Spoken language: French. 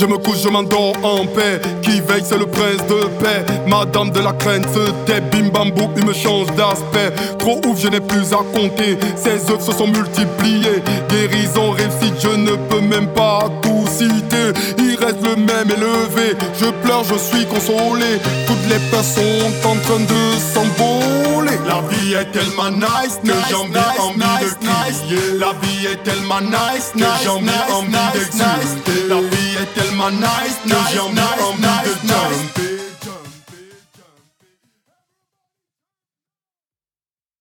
Je me couche, je m'endors en paix. Qui veille, c'est le prince de paix. Madame de la crainte se tait. Bim bam boum, il me change d'aspect. Trop ouf, je n'ai plus à compter. Ses œuvres se sont multipliées. Guérison, réussite, je ne peux même pas tout citer. Il reste le même élevé. Je pleure, je suis consolé. Toutes les peurs sont en train de s'envoler. La vie est tellement nice que j'ai envie de crier. La vie est tellement nice que j'ai envie d'exulter. La vie est tellement nice que j'ai envie de jumper.